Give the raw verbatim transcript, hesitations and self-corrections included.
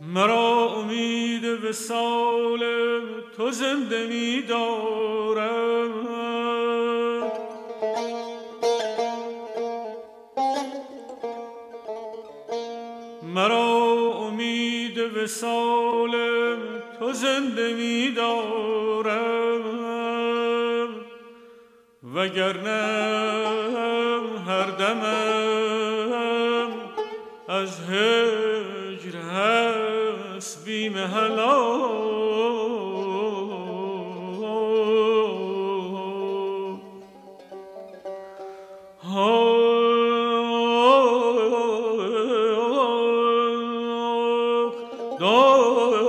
مرا امید وصال تو زنده می دارد. مرا امید وصال تو زنده می دارد، وگرنه هر دمم از هجر هست بیم هلاک. دو